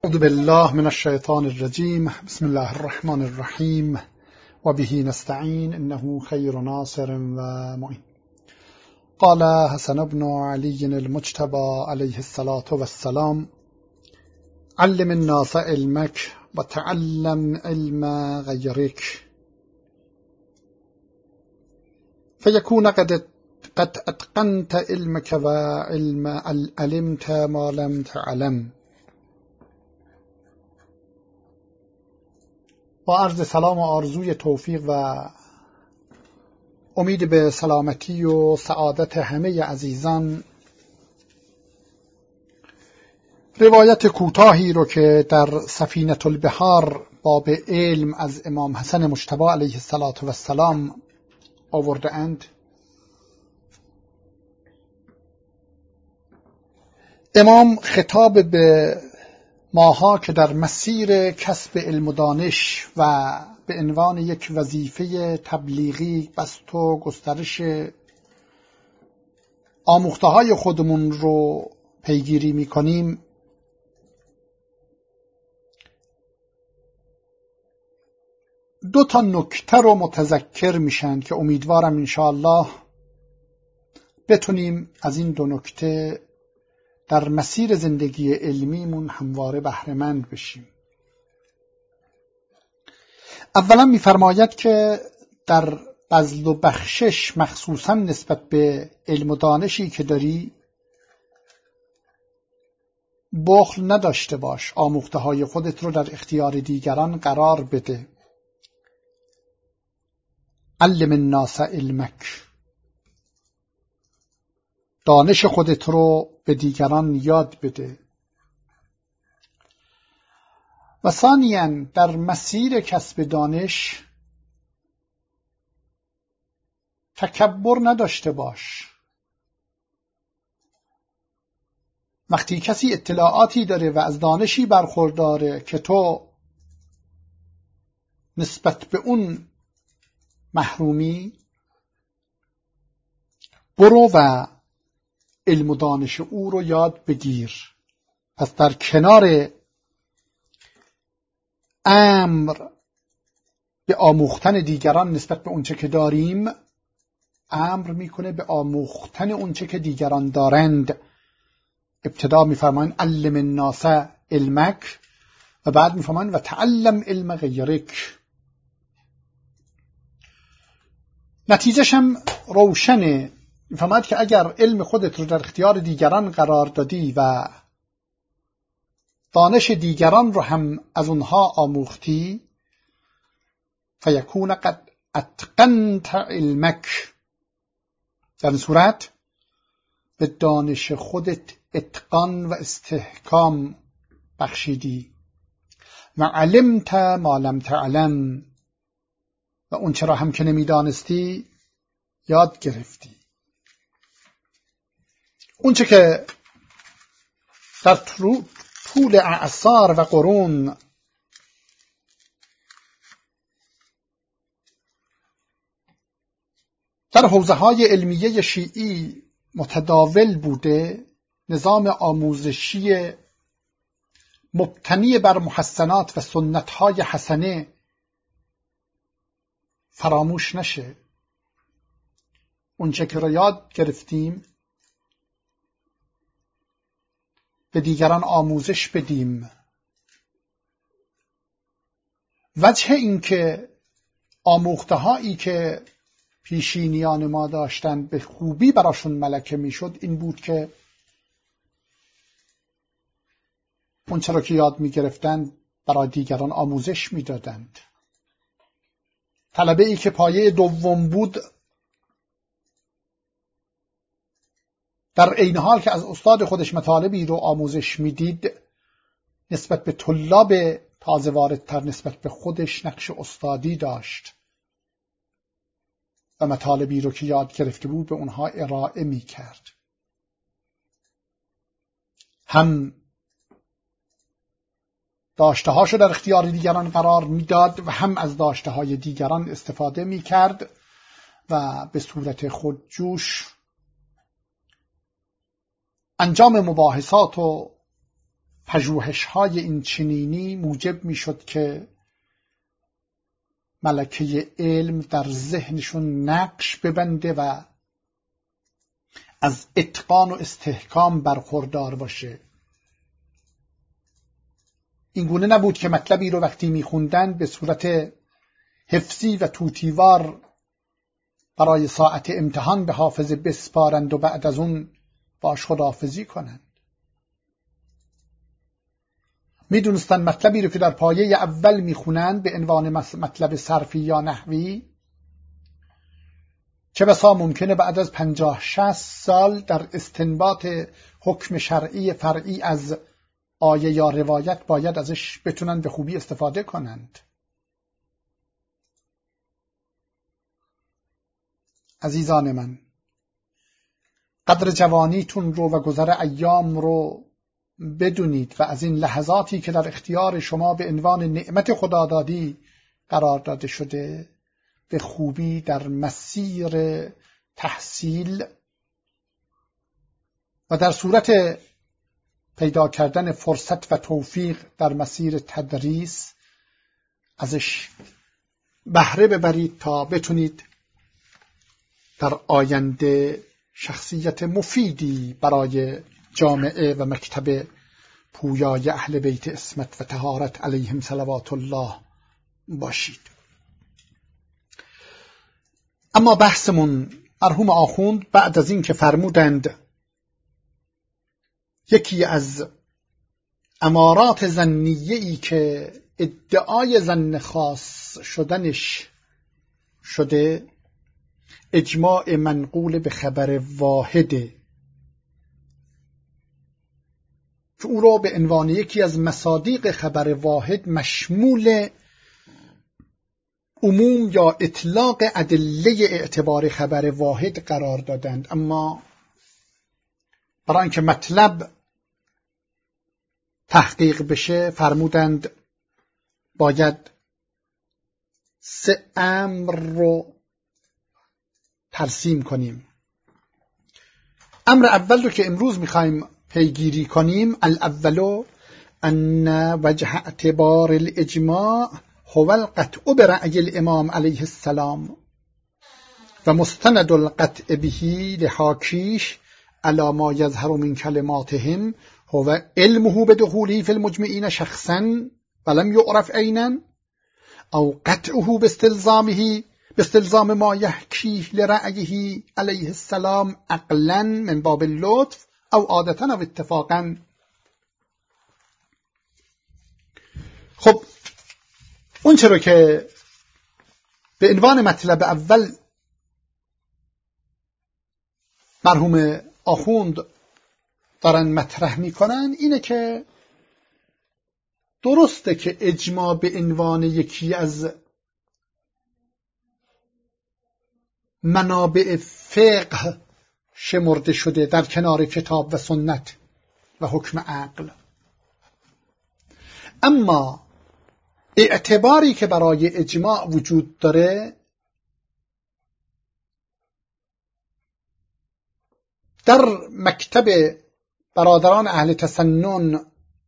اعوذ بالله من الشیطان الرجیم. بسم الله الرحمن الرحیم و به نستعین انه خیر ناصر و معین. قال حسن بن علی المجتبى علیه الصلاة والسلام: علم الناس علمك و تعلم علم غیرک فیکون قد اتقنت علمك و علمت ما لم تعلم. با عرض سلام و آرزوی توفیق و امید به سلامتی و سعادت همه عزیزان، روایت کوتاهی رو که در سفینة البحار باب علم از امام حسن مجتبی علیه السلام آورده اند. امام خطاب به ماها که در مسیر کسب علم و دانش و به عنوان یک وظیفه تبلیغی بسط و گسترش آموخته‌های خودمون رو پیگیری می‌کنیم، دو تا نکته رو متذکر میشن که امیدوارم انشاءالله بتونیم از این دو نکته در مسیر زندگی علمیمون همواره بهره‌مند بشیم. اولا می‌فرماید که در بذل و بخشش، مخصوصا نسبت به علم و دانشی که داری، بخل نداشته باش، آموخته‌های خودت رو در اختیار دیگران قرار بده. علم الناس علمک، دانش خودت رو به دیگران یاد بده. و ثانیاً در مسیر کسب دانش تکبر نداشته باش. وقتی کسی اطلاعاتی داره و از دانشی برخورداره که تو نسبت به اون محرومی، برو و علم و دانش او رو یاد بگیر. پس در کنار امر به آموختن دیگران نسبت به اونچه که داریم، امر میکنه به آموختن اونچه که دیگران دارند. ابتدا میفرمایند علم الناس علمک و بعد میفرمایند و تعلم علم غیرک. نتیجهش هم روشنه. میفرماید که اگر علم خودت رو در اختیار دیگران قرار دادی و دانش دیگران رو هم از اونها آموختی، فیکون قد اتقنت علمک، در این صورت به دانش خودت اتقان و استحکام بخشیدی. و علمت ما لم تعلم، و اون چرا هم که نمیدانستی یاد گرفتی. اون چه که در طول اعصار و قرون در حوزه‌های علمیه شیعی متداول بوده، نظام آموزشی مبتنی بر محسنات و سنت‌های حسنه، فراموش نشه. اون چه که را یاد گرفتیم به دیگران آموزش بدیم. وجه این که آموخته‌هایی که پیشینیان ما داشتن به خوبی براشون ملکه میشد این بود که اون چرا که یاد میگرفتن برای دیگران آموزش میدادند. طلبه ای که پایه دوم بود، در عین حال که از استاد خودش مطالبی رو آموزش میدید، نسبت به طلاب تازه واردتر نسبت به خودش نقش استادی داشت و مطالبی رو که یاد گرفته بود به اونها ارائه میکرد. هم داشته هاشو در اختیار دیگران قرار میداد و هم از داشته های دیگران استفاده میکرد و به صورت خودجوش انجام مباحثات و پژوهش‌های این چنینی موجب می‌شد که ملکه علم در ذهنشون نقش ببنده و از اتقان و استحکام برخوردار باشه. این گونه نبود که مطلبی رو وقتی میخوندن به صورت حفظی و توتیوار برای ساعت امتحان به حافظه بسپارند و بعد از اون باش خداحافظی کنند. میدونستن مطلبی رو که در پایه اول میخونند به عنوان مطلب صرفی یا نحوی چه بسا ممکنه بعد از 50-60 سال در استنباط حکم شرعی فرعی از آیه یا روایت باید ازش بتونن به خوبی استفاده کنند. عزیزان من، قدر جوانیتون رو و گذر ایام رو بدونید و از این لحظاتی که در اختیار شما به عنوان نعمت خدادادی قرار داده شده به خوبی در مسیر تحصیل و در صورت پیدا کردن فرصت و توفیق در مسیر تدریس ازش بهره ببرید تا بتونید در آینده شخصیت مفیدی برای جامعه و مکتب پویای اهل بیت عصمت و طهارت علیهم صلوات الله باشید. اما بحثمون مرحوم آخوند بعد از این که فرمودند یکی از امارات ظنیه‌ای که ادعای ظن خاص شدنش شده اجماع منقول به خبر واحده که او را به عنوان یکی از مصادیق خبر واحد مشمول عموم یا اطلاق ادله اعتبار خبر واحد قرار دادند. اما برای اینکه مطلب تحقیق بشه فرمودند باید 3 امر رو ترسیم کنیم. امر اول رو که امروز میخوایم پیگیری کنیم، الاولو ان وجه اعتبار الاجماع هو القطع برأی الامام علیه السلام و مستند القطع به لحاکیش علی ما یظهر من کلماتهم هو علمه بدخوله فی المجمعین شخصا ولم یعرف عینا او قطعه باستلزام ما یحکیه لرأیه علیه السلام عقلا من باب اللطف او عادتا او اتفاقا. خب اون چرا که به عنوان مطلب اول مرحوم آخوند دارن مطرح میکنن اینه که درسته که اجماع به عنوان یکی از منابع فقه شمرده شده در کنار کتاب و سنت و حکم عقل، اما اعتباری که برای اجماع وجود داره در مکتب برادران اهل تسنن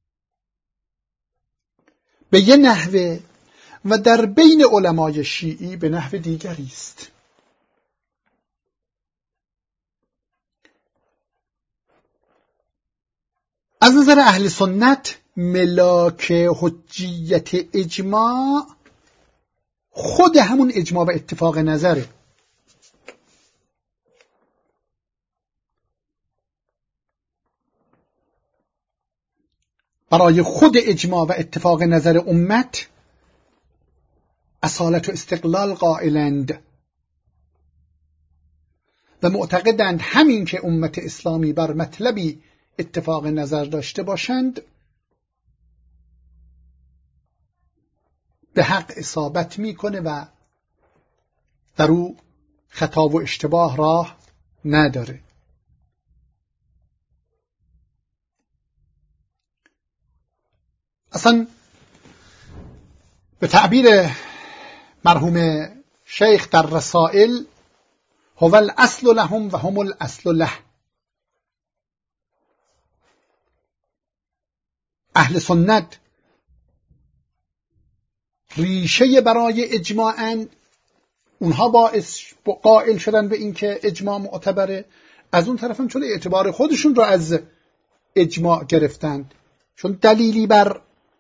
به یه نحوه و در بین علمای شیعی به نحو دیگری است. از نظر اهل سنت ملاک حجیت اجماع خود همون اجماع و اتفاق نظره. برای خود اجماع و اتفاق نظر امت اصالت و استقلال قائلند و معتقدند همین که امت اسلامی بر مطلبی اتفاق نظر داشته باشند به حق اصابت میکنه و در او خطا و اشتباه راه نداره. اصلا به تعبیر مرحوم شیخ در رسائل هو الاصل لهم و هم الاصل له، اهل سنت ریشه برای اجماعن، اونها قائل شدن به این که اجماع معتبره. از اون طرف هم چون اعتبار خودشون رو از اجماع گرفتند، چون دلیلی بر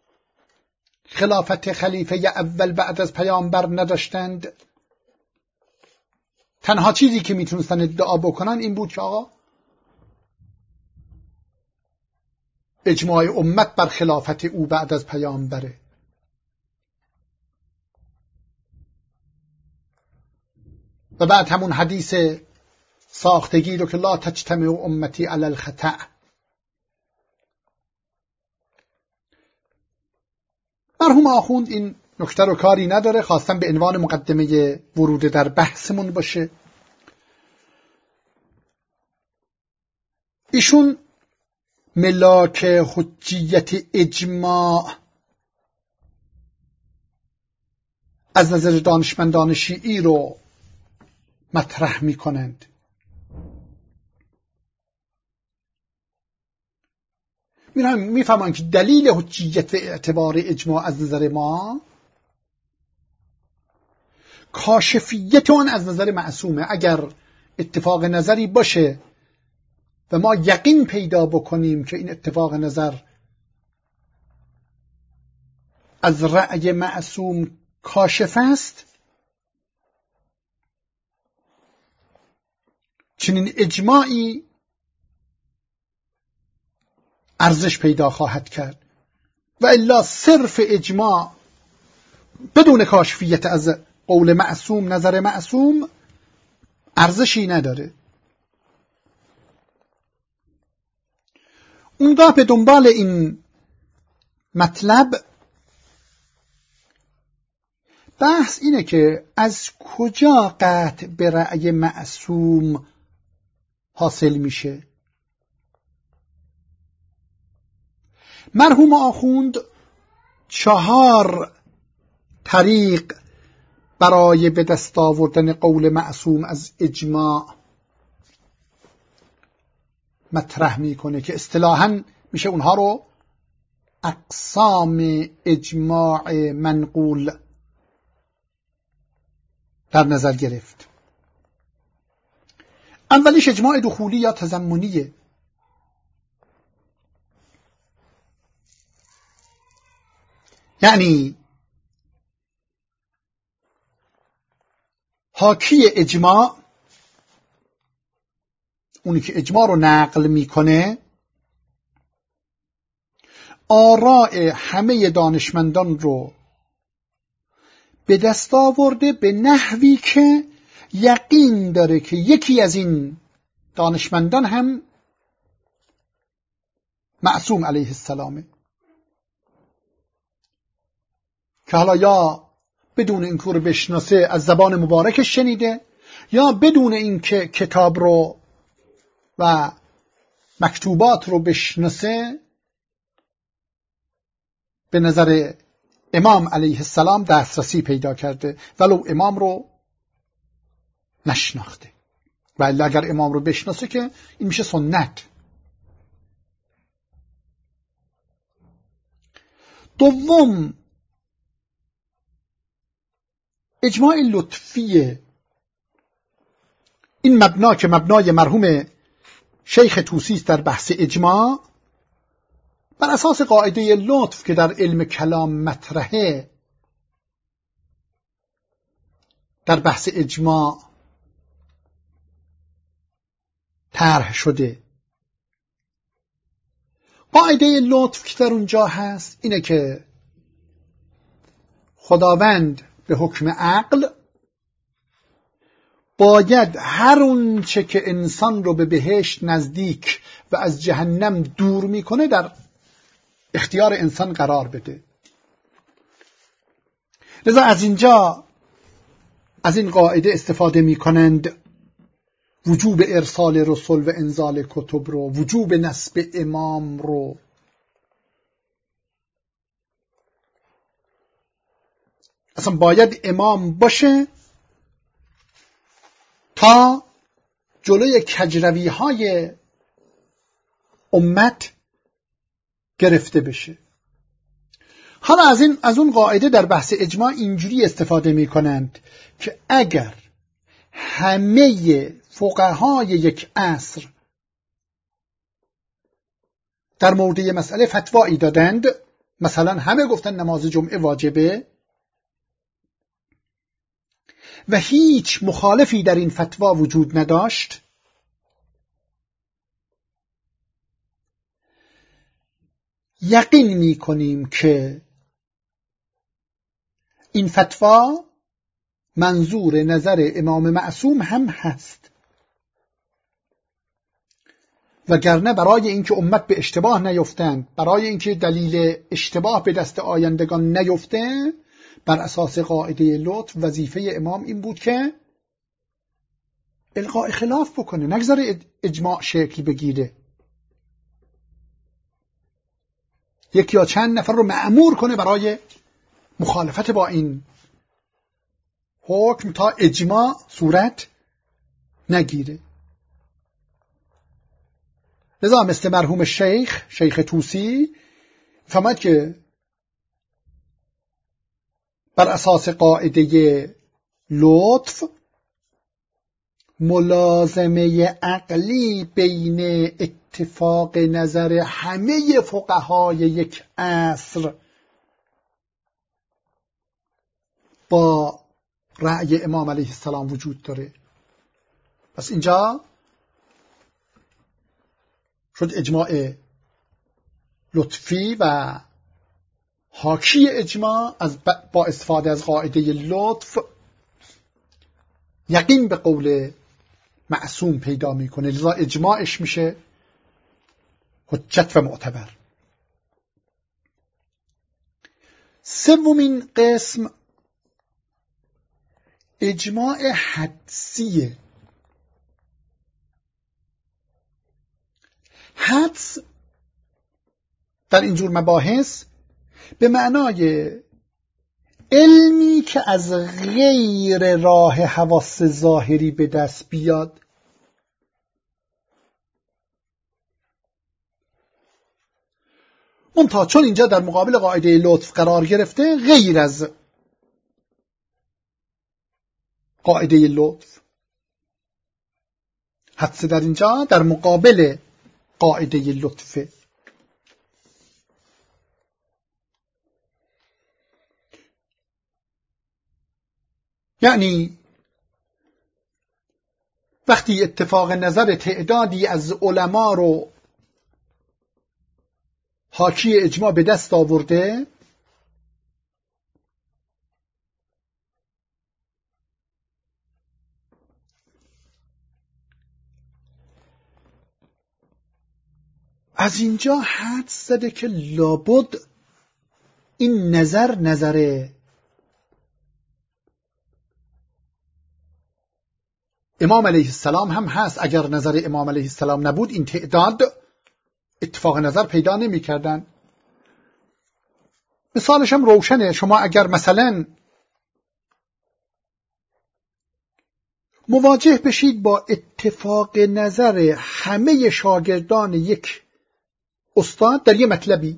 خلافت خلیفه اول بعد از پیامبر نداشتند، تنها چیزی که میتونستن ادعا بکنن این بود که آقا اجماع امت بر خلافت او بعد از پیامبره. و بعد همون حدیث ساختگی رو که لا تجتمع امتی علی الخطأ. مرحوم آخوند این نکته رو کاری نداره، خواستم به عنوان مقدمه ورود در بحثمون باشه. ایشون ملاک حجیت اجماع از نظر دانشمندان شیعی رو مطرح می کنند. میفهمن که دلیل حجیت و اعتبار اجماع از نظر ما کاشفیت اون از نظر معصومه. اگر اتفاق نظری باشه و ما یقین پیدا بکنیم که این اتفاق نظر از رأی معصوم کاشف است، چنین اجماعی ارزش پیدا خواهد کرد. و الا صرف اجماع بدون کاشفیت از قول معصوم، نظر معصوم، ارزشی نداره. اونگاه به دنبال این مطلب بحث اینه که از کجا قطع به رأی معصوم حاصل میشه. مرحوم آخوند 4 طریق برای به دست آوردن قول معصوم از اجماع مطرح میکنه که اصطلاحاً میشه اونها رو اقسام اجماع منقول در نظر گرفت. اولیش اجماع دخولی یا تضمنیه. یعنی حاکی اجماع، اونی که اجماع رو نقل میکنه، آراء همه دانشمندان رو به دست آورده به نحوی که یقین داره که یکی از این دانشمندان هم معصوم علیه السلامه، که حالا یا بدون این کور بشناسه از زبان مبارکش شنیده، یا بدون این که کتاب رو و مکتوبات رو بشناسه به نظر امام علیه السلام دسترسی پیدا کرده ولو امام رو نشناخته. ولی اگر امام رو بشناسه که این میشه سنت. دوم اجماع لطفیه. این مبنا که مبنای مرحوم شیخ طوسی است در بحث اجماع، بر اساس قاعده لطف که در علم کلام مطرحه، در بحث اجماع طرح شده. قاعده لطف که در اونجا هست اینه که خداوند به حکم عقل باید هر اون چه که انسان رو به بهشت نزدیک و از جهنم دور میکنه در اختیار انسان قرار بده. لذا از اینجا از این قاعده استفاده میکنند وجوب ارسال رسول و انزال کتب رو، وجوب نصب امام رو. اصلا باید امام باشه تا جلوی کجروی های امت گرفته بشه. حالا از اون قاعده در بحث اجماع اینجوری استفاده می کنند که اگر همه فقهای یک عصر در مورد یه مسئله فتوایی دادند، مثلا همه گفتن نماز جمعه واجبه و هیچ مخالفی در این فتوا وجود نداشت، یقین می کنیم که این فتوا منظور نظر امام معصوم هم هست، وگرنه برای اینکه امت به اشتباه نیفتند، برای اینکه دلیل اشتباه به دست آیندگان نیفته، بر اساس قاعده لطف وظیفه امام این بود که القاء خلاف بکنه، نگذاره اجماع شکل بگیره، یک یا چند نفر رو مأمور کنه برای مخالفت با این حکم تا اجماع صورت نگیره. لذا مثل مرحوم شیخ توسی فهمد که بر اساس قاعده لطف ملازمه عقلی بین اتفاق نظر همه فقهای یک عصر با رأی امام علیه السلام وجود داره. پس اینجا شد اجماع لطفی و حاکی اجماع با استفاده از قاعده لطف یقین به قول معصوم پیدا میکنه، لذا اجماعش میشه حجت و معتبر. سومین قسم اجماع حدسیه. حدس در اینجور مباحث به معنای علمی که از غیر راه حواس ظاهری به دست بیاد. منتها چون اینجا در مقابل قاعده لطف قرار گرفته، غیر از قاعده لطف، حدس در اینجا در مقابل قاعده لطفه. یعنی وقتی اتفاق نظر تعدادی از علما رو حاکی اجماع به دست آورده، از اینجا حدس زده که لابد این نظر امام علیه السلام هم هست. اگر نظر امام علیه السلام نبود این تعداد اتفاق نظر پیدا نمی کردن. مثالش هم روشنه. شما اگر مثلا مواجه بشید با اتفاق نظر همه شاگردان یک استاد در یه مطلبی،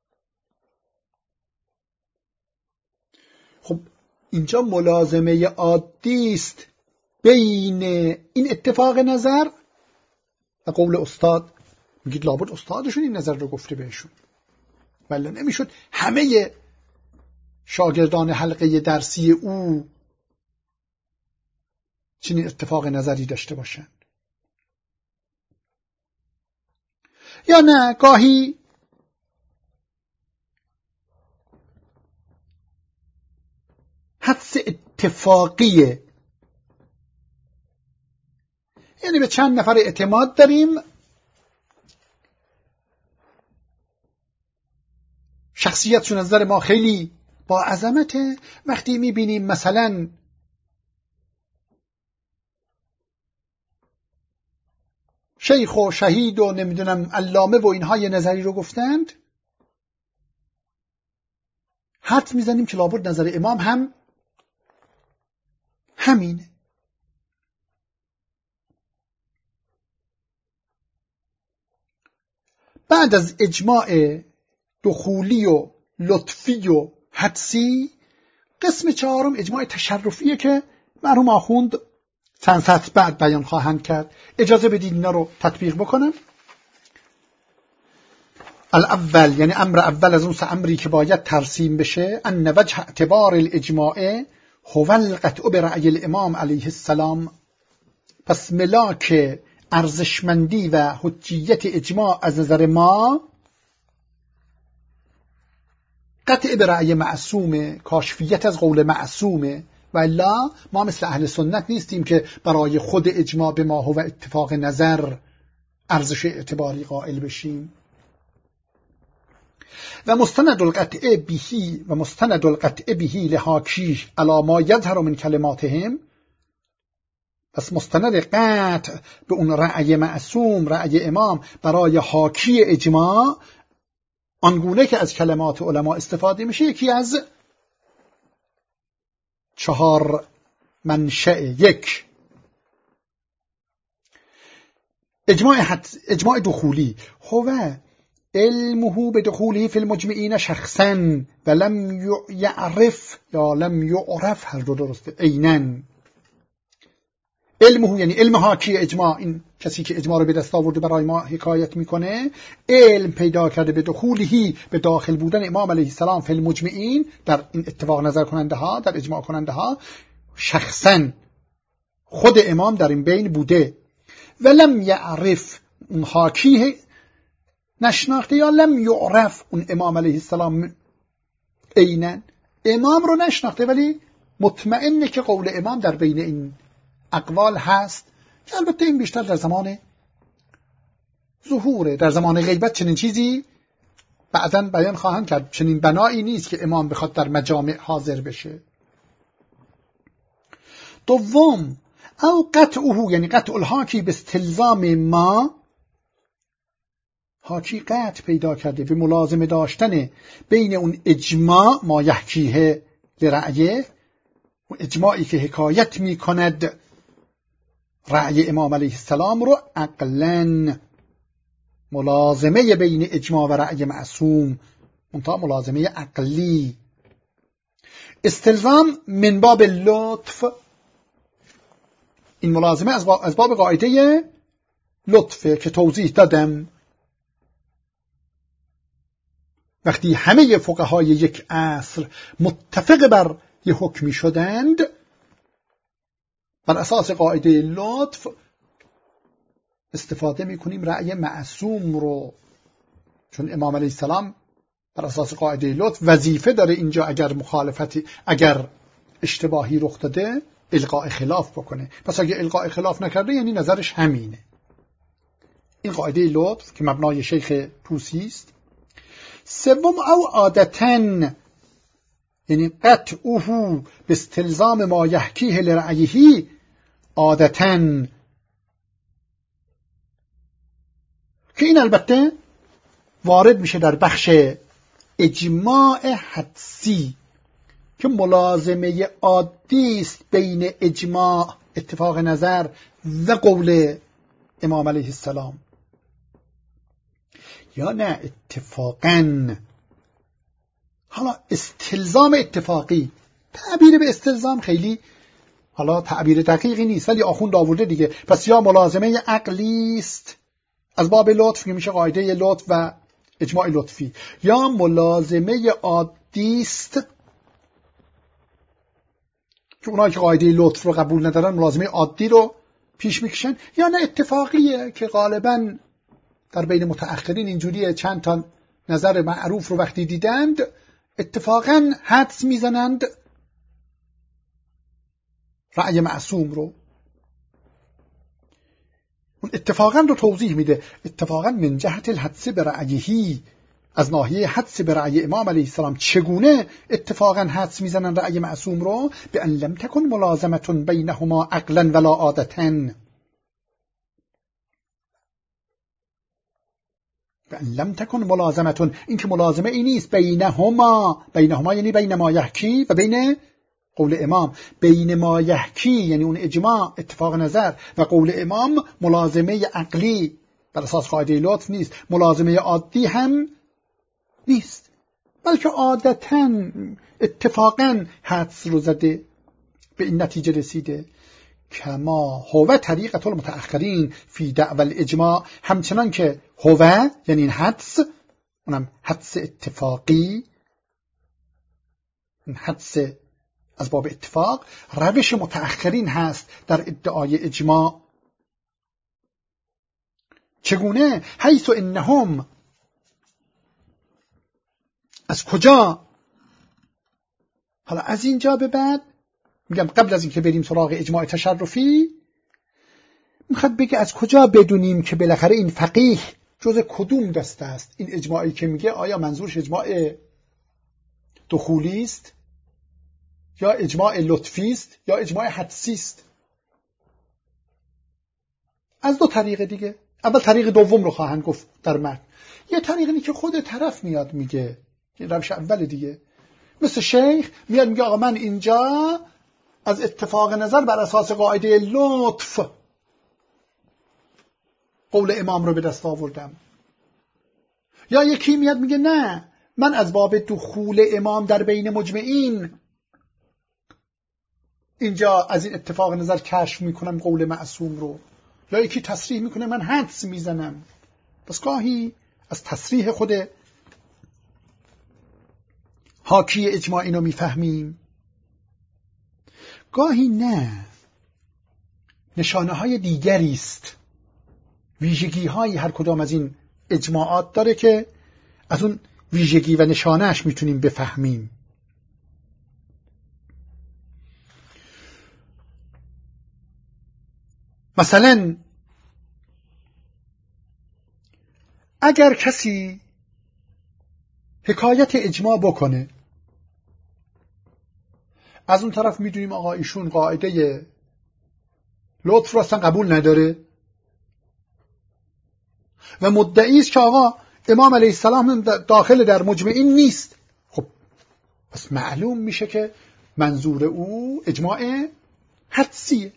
خب اینجا ملازمه عادی است بین این اتفاق نظر و قول استاد. میگید لابد استادشون این نظر رو گفته بهشون، ولی نمیشد همه شاگردان حلقه درسی او چنین اتفاق نظری داشته باشند. یا نه، گاهی حدس اتفاقیه، یعنی به چند نفر اعتماد داریم، شخصیتشون از نظر ما خیلی با عظمته. وقتی میبینیم مثلا شیخ و شهید و نمیدونم علامه و اینها یه نظری رو گفتند، حدس میزنیم که لابد نظر امام هم همینه. بعد از اجماع دخولی و لطفی و حدسی. قسم چهارم اجماع تشرفیه که مرحوم آخوند چند سطر بعد بیان خواهند کرد. اجازه بدید اینا رو تطبیق بکنم. الاول یعنی امر اول از اون سه امری که باید ترسیم بشه، ان وجه اعتبار الاجماع هو القطع برأی الامام علیه السلام. پس ملاک ارزشمندی و حجیت اجماع از نظر ما قطع برأی معصومه، کاشفیت از قول معصومه. و الا ما مثل اهل سنت نیستیم که برای خود اجماع به ما هو اتفاق نظر ارزش اعتباری قائل بشیم. و مستند القطع بهی لحاکیه علی ما یظهر من کلماتهم. پس مستند قطع به اون رأی معصوم، رأی امام برای حاکی اجماع، آنگونه که از کلمات علما استفاده میشه، یکی از 4 منشأ. 1 اجماع دخولی هو علمه بدخوله فی المجمعین شخصا و لم یعرف یا لم یعرف، هر دو درسته، عیناً. علمه یعنی علم حاکی اجماع، این کسی که اجماع رو به دست آورده برای ما حکایت میکنه، علم پیدا کرده به دخولهی، به داخل بودن امام علیه السلام فی المجمعین، در این اتفاق نظر کننده ها، در اجماع کننده ها، شخصا خود امام در این بین بوده. و لم یعرف، اون حاکی نشناخته، یا لم یعرف، اون امام علیه السلام عیناً امام رو نشناخته ولی مطمئنه که قول امام در بین این اقوال هست، که البته این بیشتر در زمان ظهوره. در زمان غیبت چنین چیزی بعداً بیان خواهند کرد، چنین بنایی نیست که امام بخواد در مجامع حاضر بشه. دوم او قطعه یعنی قطع الحاکی به استلزام ما، حاکی قطع پیدا کرده به ملازمه داشتن بین اون اجماع ما یحکیه لرأیه، اون اجماعی که حکایت می کند رأی امام علیه السلام رو، عقلاً ملازمه بین اجماع و رأی معصوم، منتها ملازمه عقلی. استلزام من باب لطف، این ملازمه از باب قاعده لطفه که توضیح دادم. وقتی همه فقهای یک عصر متفق بر یک حکمی شدند، بر اساس قاعده لطف استفاده میکنیم رأی معصوم رو، چون امام علیه السلام بر اساس قاعده لطف وظیفه داره اینجا اگر مخالفتی، اگر اشتباهی رخ داده القاء خلاف بکنه. پس اگر القاء خلاف نکرده یعنی نظرش همینه. این قاعده لطف که مبنای شیخ طوسی است. سوم او عادتاً یعنی قطعه به استلزام ما یحکیه لرأیه، عادتاً، که این البته وارد میشه در بخش اجماع حدسی که ملازمه عادی است بین اجماع، اتفاق نظر و قول امام علیه السلام. یا نه اتفاقاً. حالا استلزام اتفاقی، تعبیر به استلزام خیلی حالا تعبیر دقیقی نیست ولی آخوند آورده دیگه. پس یا ملازمه عقلی است از باب لطف که میشه قاعده لطف و اجماع لطفی، یا ملازمه عادی است که اونایی که قاعده لطف رو قبول ندارن ملازمه عادی رو پیش میکشن، یا نه اتفاقیه که غالباً در بین متأخرین اینجوریه، چند تا نظر معروف رو وقتی دیدند اتفاقاً حدس میزنند رأی معصوم رو. اون اتفاقاً رو توضیح میده. اتفاقاً من جهت الحدس برأیهی، از ناحیه حدس برأی امام علیه السلام چگونه اتفاقاً حدس میزنن رأی معصوم رو؟ به ان لم تکن ملازمتون بینهما عقلاً ولا عادتاً، به ان لم تکن ملازمتون، این که ملازمه ای نیست بینهما، بینهما یعنی بین ما یحکی و بین قول امام، بین ما یحکی یعنی اون اجماع اتفاق نظر و قول امام ملازمه عقلی بر اساس قاعده لطف نیست، ملازمه عادی هم نیست، بلکه عادتاً اتفاقاً حدس رو زده به این نتیجه رسیده کما هو طریقة المتأخرین فی دعوی الاجماع، همچنان که هو یعنی این حدس، اونم حدس اتفاقی، این حدس از باب اتفاق، روش متأخرین هست در ادعای اجماع. چگونه؟ حیث انهم، از کجا؟ حالا از اینجا به بعد میگم قبل از اینکه بریم سراغ اجماع تشرفی میخواد بگه از کجا بدونیم که بالاخره این فقیه جز کدوم دسته است. این اجماعی که میگه آیا منظورش اجماع دخولی است یا اجماع لطفی است یا اجماع حدسی است؟ از دو طریق دیگه. اول طریق دوم رو خواهند گفت در متن. یه طریق اینه که خود طرف میاد میگه، روش اول دیگه، مثل شیخ میاد میگه آقا من اینجا از اتفاق نظر بر اساس قاعده لطف قول امام رو به دست آوردم. یا یکی میاد میگه نه، من از باب دخول امام در بین مجمعین اینجا از این اتفاق نظر کشف میکنم قول معصوم رو. یا یکی تصریح میکنه من حدس میزنم. پس گاهی از تصریح خود حاکی اجماع اینو میفهمیم، گاهی نه، نشانه های دیگری است، ویژگی های هر کدام از این اجماعات داره که از اون ویژگی و نشانهش میتونیم بفهمیم. مثلا اگر کسی حکایت اجماع بکنه، از اون طرف میدونیم آقا ایشون قاعده لطف رو اصلا قبول نداره و مدعی است که آقا امام علیه السلام داخل در مجمعین نیست. خب پس معلوم میشه که منظور او اجماع حدسیه.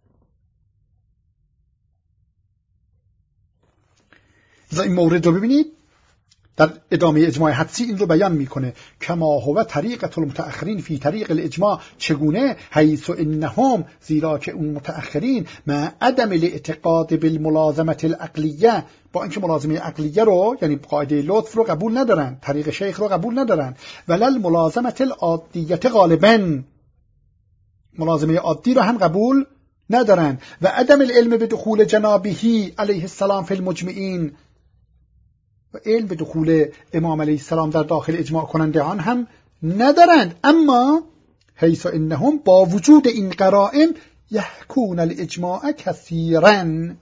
این مورد رو ببینید در ادامه اجماع حدسی این رو بیان میکنه کما هو طریقة المتأخرین فی طریق الاجماع. چگونه؟ حیث انهم، زیرا که اون متأخرین مع عدم الاعتقاد بالملازمة العقلیه، با اینکه ملازمه عقلیه رو یعنی قاعده لطف رو قبول ندارن، طریق شیخ رو قبول ندارن، ولل ملازمة العادیه، غالبا ملازمه عادی رو هم قبول ندارن، و عدم العلم بدخول جنابه علیه السلام فی المجمعین، و علم به دخول امام علیه السلام در داخل اجماع کنندگان هم ندارند. اما حیث انهم با وجود این قرائن یحکون الاجماع کثیرا،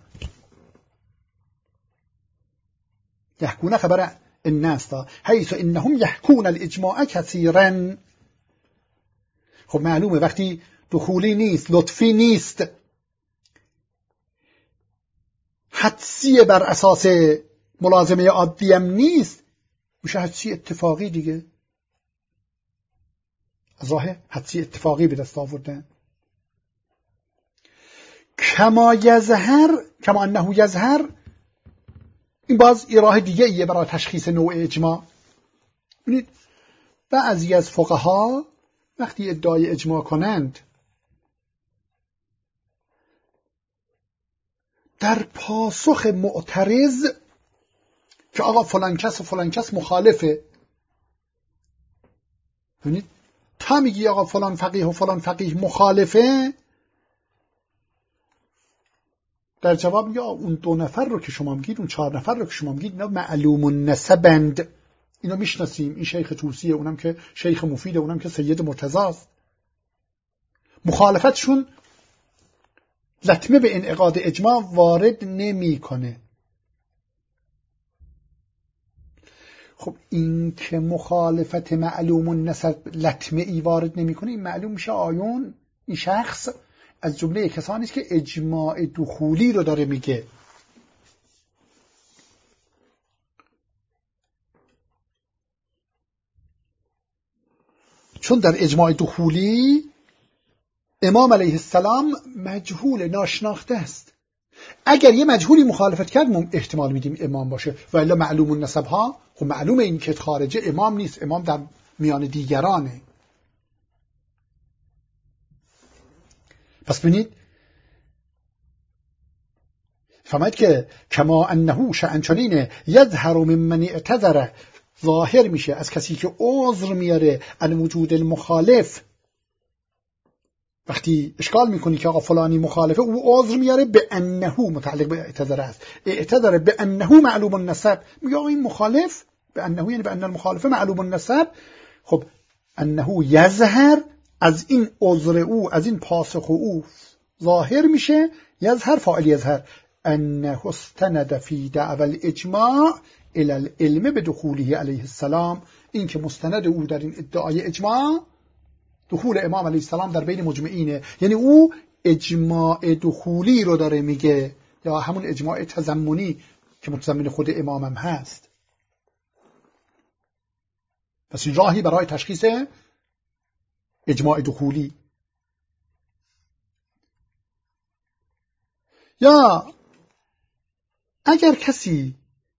یحکون خبر الناس، حیث انهم یحکون الاجماع کثیرا. خب معلومه وقتی دخولی نیست، لطفی نیست، حدسی بر اساس ملازمه عادی هم نیست، میشه حدسی اتفاقی دیگه، از راه حدسی اتفاقی به دست آوردن. کما یظهر، کما انه یظهر، این باز راه دیگه ایه برای تشخیص نوع اجماع. ببینید بعضی از فقها وقتی ادعای اجماع کنند در پاسخ معترض که آقا فلان کس و فلان کس مخالفه، ببینید تا میگی آقا فلان فقیه و فلان فقیه مخالفه، در جواب میگه اون 2 نفر رو که شما میگید، اون 4 نفر رو که شما میگید، اینا معلوم النسبند، اینا میشناسیم، این شیخ توسیه، اونم که شیخ مفیده، اونم که سید مرتضی است، مخالفتشون لطمه به انعقاد اجماع وارد نمیکنه. خب این که مخالفت معلوم النسب لطمه ای وارد نمیکنه، این معلوم میشه آیون این شخص از جمله کسانی است که اجماع دخولی رو داره میگه. چون در اجماع دخولی امام علیه السلام مجهول، ناشناخته است، اگر یه مجهولی مخالفت کرد احتمال میدیم امام باشه، و الا معلوم النسب ها خب معلومه این که خارجه امام نیست، امام در میان دیگرانه. پس ببینید فهمید که کما انه شأنچنینه یظهر ممن اعتذر، ظاهر میشه از کسی که عذر میاره عن وجود المخالف. وقتی اشکال میکنی که آقا فلانی مخالفه، او عذر میاره به انه، متعلق به اعتذر است، اعتذر به انه معلوم النسب، میگه آقا این مخالف، به انه یعنی به ان المخالفه معلوم النسب. خب انه یظهر، از این عذر او، از این پاسخ او ظاهر میشه، یظهر فاعل یظهر، انه استند فی دعوى الاجماع الى العلم بدخوله علیه السلام، این که مستند او در این ادعای اجماع دخول امام علیه السلام در بین مجمعینه، یعنی او اجماع دخولی رو داره میگه، یا همون اجماع تضمنی که متضمن خود امامم هست. پس این راهی برای تشخیص اجماع دخولی. یا اگر کسی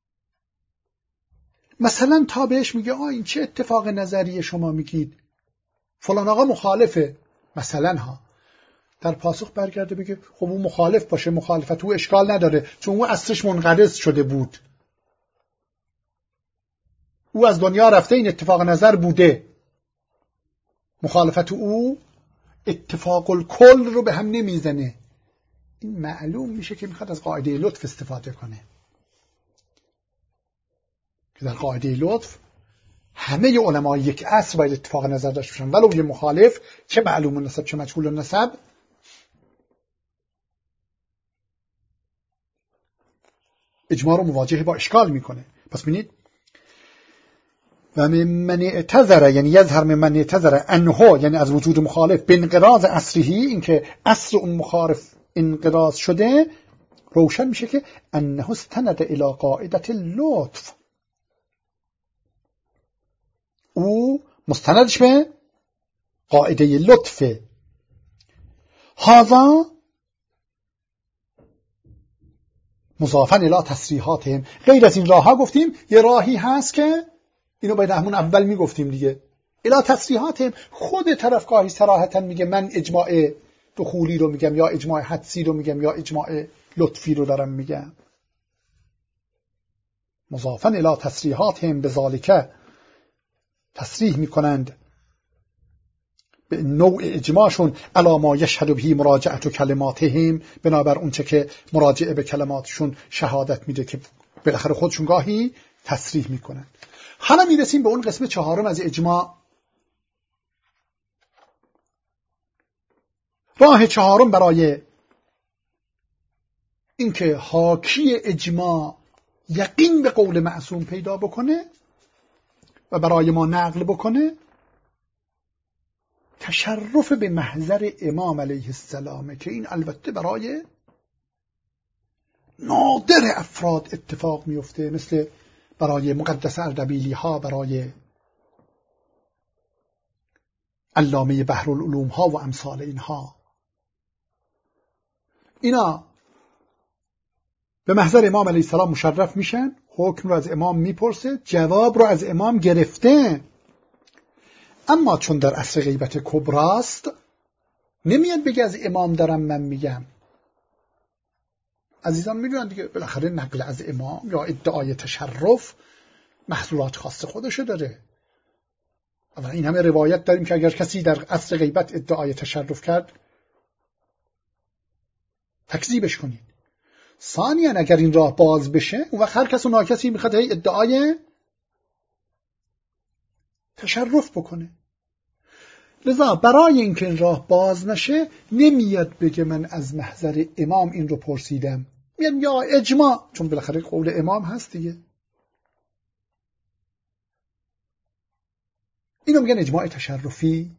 مثلا تابعش میگه این چه اتفاق نظری شما میگید، فلان آقا مخالفه مثلا ها، در پاسخ برگرده بگه خب اون مخالف باشه، مخالفت او اشکال نداره، چون او اصلش منقرض شده بود، او از دنیا رفته، این اتفاق نظر بوده، مخالفت او اتفاق الکل رو به هم نمیزنه. این معلوم میشه که میخواد از قاعده لطف استفاده کنه، که در قاعده لطف همه علمای یک عصر باید اتفاق نظر داشته باشن، ولو یه مخالف چه معلوم النسب چه مجهول النسب اجماع رو مواجهه با اشکال میکنه. پس ببینید و ممن اعتذر یعنی یظهر ممن اعتذر انه، یعنی از وجود مخالف، بانقراض عصره، این که عصر اون مخالف انقراض شده، روشن میشه که انه استند الى قاعده اللطف، او مستندش به قاعده لطفه. هذا مضافا الی تصریحاتهم، غیر از این راه ها گفتیم یه راهی هست که اینو باید همون اول میگفتیم دیگه، الی تصریحاتهم، خود طرفگاهی صراحتا میگه من اجماع دخولی رو میگم، یا اجماع حدسی رو میگم، یا اجماع لطفی رو دارم میگم. مضافا الی تصریحاتهم بذالک، تصریح میکنند به نوع اجماعشون، علی ما یشهد به مراجعت کلماتهم، بنابر اون چه که مراجعه به کلماتشون شهادت میده که بالاخره خودشون گاهی تصریح میکنند. حالا میرسیم به اون قسم چهارم از اجماع. راه چهارم برای اینکه حاکی اجماع یقین به قول معصوم پیدا بکنه و برای ما نقل بکنه، تشرف به محضر امام علیه السلام، که این البته برای نادر افراد اتفاق میفته، مثل برای مقدس اردبیلی ها، برای علامه بحرالعلوم ها و امثال اینها. اینا به محضر امام علیه السلام مشرف میشن، حکم رو از امام میپرسه، جواب رو از امام گرفته، اما چون در عصر غیبت کبراست نمیاد بگه از امام دارم من میگم. عزیزان میدونن دیگه بالاخره نقل از امام یا ادعای تشرف محظورات خاص خودشو داره. اما این همه روایت داریم که اگر کسی در عصر غیبت ادعای تشرف کرد تکذیبش کنید. ثانیاً اگر این راه باز بشه، اون وقت هر کس و ناکسی میخواد ادعای تشرف بکنه. لذا برای اینکه این راه باز نشه نمیاد بگه من از محضر امام این رو پرسیدم، میاد یا اجماع، چون بالاخره قول امام هست دیگه. اینو میگن اجماع تشرفی.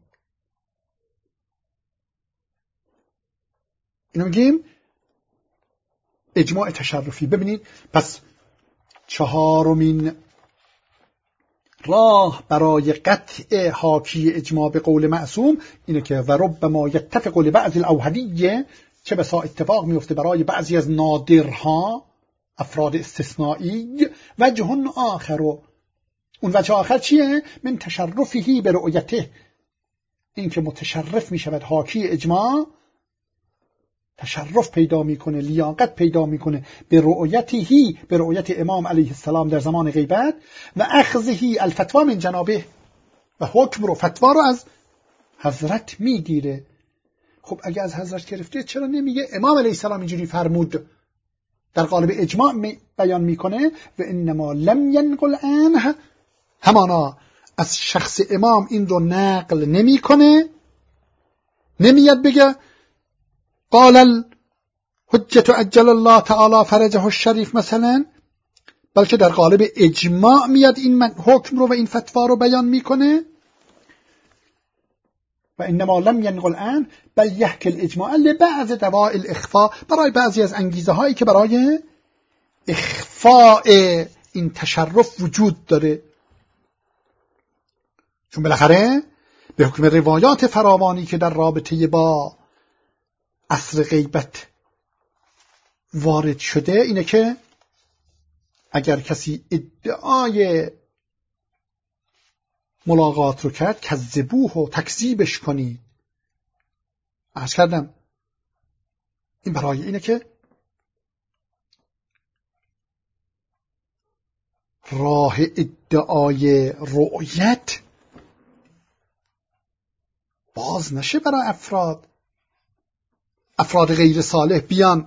اینو میگیم اجماع تشرفی. ببینید پس چهارمین راه برای قطع حاکی اجماع به قول معصوم اینه که و ربما یتفق لبعض الاوهدیه چه بسا اتفاق میفته برای بعضی از نادرها، افراد استثنایی، وجه آخر. اون وجه آخر چیه؟ من تشرفهی به رؤیته، این که متشرف می شود، حاکی اجماع تشرف پیدا میکنه، لیاقت پیدا میکنه به رؤیتهی، به رؤیت امام علیه السلام در زمان غیبت، و اخذهی الفتوا من جنابه، و حکم رو، فتوا رو از حضرت میگیره. خب اگه از حضرت گرفته چرا نمیگه امام علیه السلام اینجوری فرمود؟ در قالب اجماع بیان میکنه و انما لم ینقل عنه، همانا از شخص امام این رو نقل نمیکنه، نمیاد بگه قال الحجة عجل الله تعالی فرجه الشریف مثلا، بلکه در قالب اجماع میاد این حکم رو و این فتوا رو بیان میکنه. و انما لم ینقل عنه بل یحکی الاجماع لبعض دواعی الاخفاء، برای بعضی از انگیزه هایی که برای اخفاء این تشرف وجود داره. چون بالاخره به حکم روایات فراوانی که در رابطه با عصر غیبت وارد شده اینه که اگر کسی ادعای ملاقات رو کرد، کذبوه و تکذیبش کنید. عرض کردم این برای اینه که راه ادعای رؤیت باز نشه برای افراد غیر صالح بیان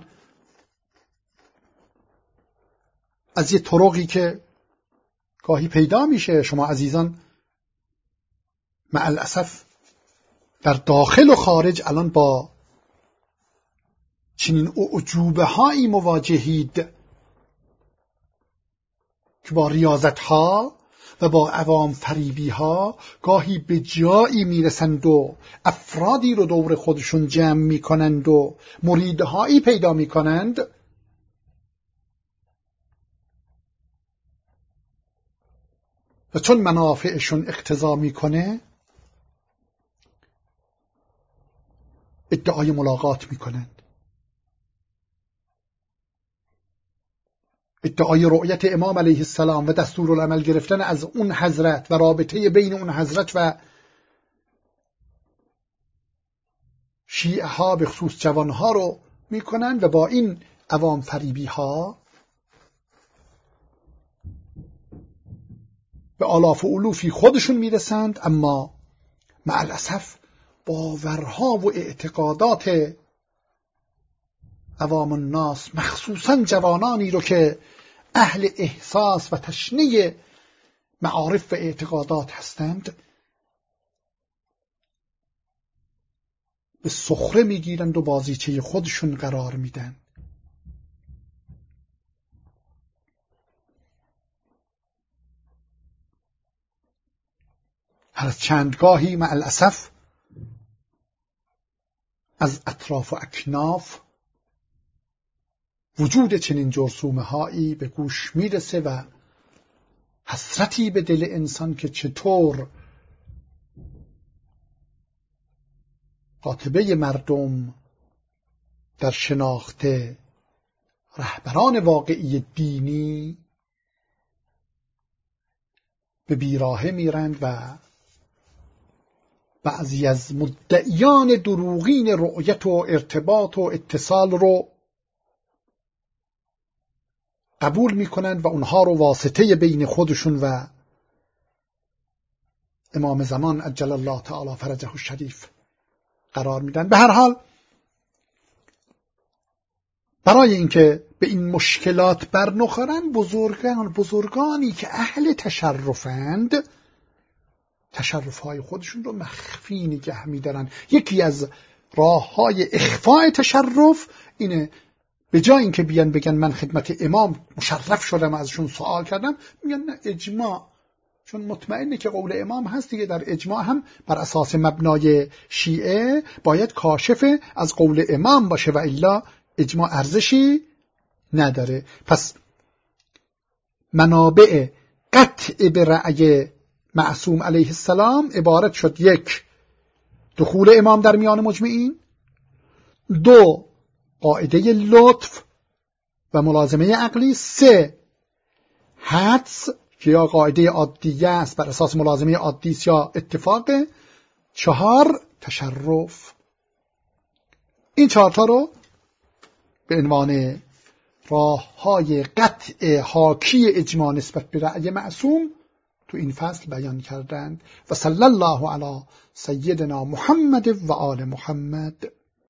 از یه طرقی که گاهی پیدا میشه. شما عزیزان مع الاسف در داخل و خارج الان با چنین اعجوبه هایی مواجهید که با ریاضت ها و با عوام فریبی ها گاهی به جایی میرسند و افرادی رو دور خودشون جمع میکنند و مریدهایی پیدا میکنند و چون منافعشون اقتضا میکنه ادعای ملاقات میکنند، ادعای رؤیت امام علیه السلام و دستورالعمل گرفتن از اون حضرت و رابطه بین اون حضرت و شیعه ها به خصوص جوان ها رو میکنن و با این عوام فریبی ها به آلاف و الوفی خودشون میرسند، اما مع الاسف باورها و اعتقادات عوام الناس مخصوصا جوانانی رو که اهل احساس و تشنه معارف و اعتقادات هستند به سخره میگیرند و بازیچه خودشون قرار میدن. هر از چندگاهی مع الاسف از اطراف و اکناف وجود چنین جرثومه هایی به گوش میرسه و حسرتی به دل انسان که چطور قاطبه مردم در شناخت رهبران واقعی دینی به بیراهه میرند و بعضی از مدعیان دروغین رؤیت و ارتباط و اتصال رو قبول میکنند و اونها رو واسطه بین خودشون و امام زمان عجل الله تعالی فرجه الشریف قرار میدن. به هر حال برای اینکه به این مشکلات برنخورن بزرگانی که اهل تشرفند تشرفهای خودشون رو مخفی نگه میدارن. یکی از راههای اخفاء تشرف اینه به جای اینکه بیان بگن من خدمت امام مشرف شدم ازشون سوال کردم، میگن نه اجماع، چون مطمئنه که قول امام هست دیگه. در اجماع هم بر اساس مبنای شیعه باید کاشف از قول امام باشه و الا اجماع ارزشی نداره. پس منابع قطع به رأی معصوم علیه السلام عبارت شد: یک، دخول امام در میان مجمعین، دو، قاعده لطف و ملازمه عقلی. 3 حدس که یا قاعده عادیه است بر اساس ملازمه عادی است یا اتفاق. 4 تشرف. این 4 تا رو به عنوان راه‌های قطع حاکی اجماع نسبت به رأی معصوم تو این فصل بیان کردند. و صلی الله علی سیدنا محمد و آل محمد.